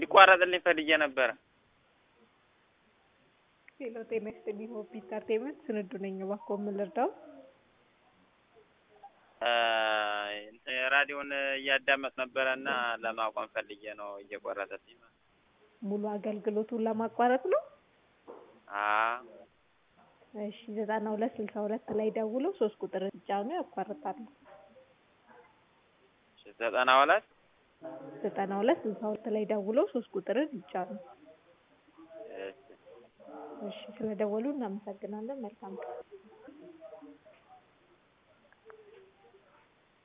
እንዲቋረጥልኝ ፈልጌ ነበር። ሄሎ ጤና ይስጥልኝ ሆፕ ኢንተርቴይንመንት ስንዱ ነኝ እባክዎ ምን ልርዳው? ራዲዮን እያዳመጥ ነበርና ለማቆም ፈልጌ ነው እየቆረጠልኝ ማለት። ሙሉ አገልግሎቱን ለማቋረጥ ነው? እሺ 9262 ላይ ደውለው 3 ቁጥር ይጫኑ ያቋርጣሉ። 9262 ላይ ደውለው 3 ቁጥርን ይጫኑ። እሺ ስለደወሉ እናመሰግናለን። መልካም ቀን።